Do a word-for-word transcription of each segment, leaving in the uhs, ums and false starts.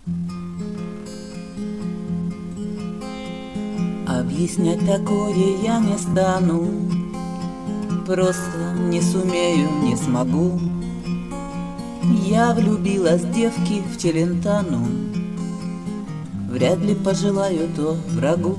Объяснять такое я не стану, просто не сумею, не смогу. Я влюбилась девки в Челентану, вряд ли пожелаю то врагу.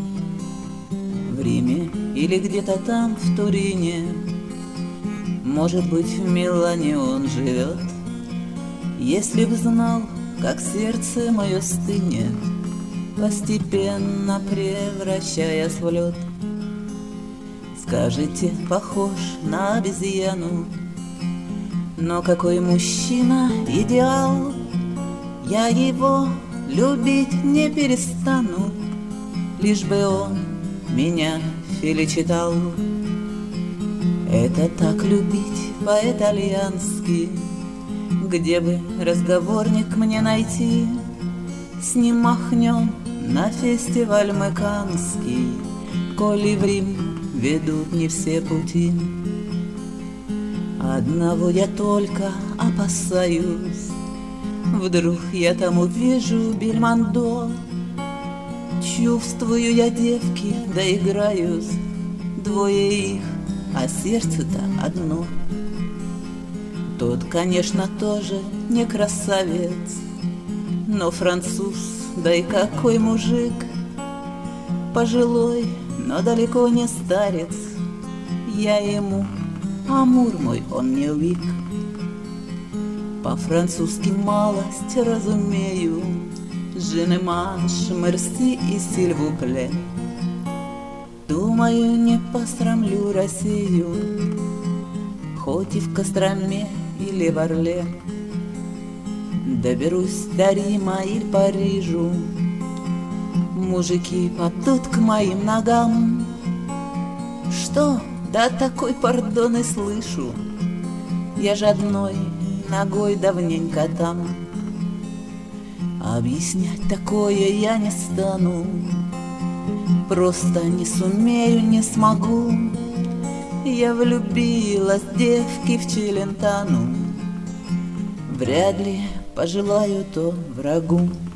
В Риме или где-то там в Турине, может быть, в Милане он живет. Если б знал, как сердце мое стынет, постепенно превращаясь в лед. Скажете, похож на обезьяну, но какой мужчина идеал, я его любить не перестану, лишь бы он меня феличитал. Это так любить по-итальянски, где бы разговорник мне найти. С ним махнем на фестиваль мы каннский, коли в Рим ведут не все пути. Одного я только опасаюсь, вдруг я там увижу Бельмондо. Чувствую я девки, доиграюсь, двое их, а сердце-то одно. Тот, конечно, тоже не красавец, но француз, да и какой мужик. Пожилой, но далеко не старец, я ему амур мой, он не Уик. По-французски малость разумею, je ne mange, merci и s'il vous plaît. Думаю, не посрамлю Россию, хоть и в Костроме или в Орле. Доберусь до Рима или Парижу, мужики падут к моим ногам. Что? Да такой пардон и слышу, я же одной ногой давненько там. Объяснять такое я не стану, просто не сумею, не смогу. Я влюбилась девки в Челентану, вряд ли пожелаю то врагу.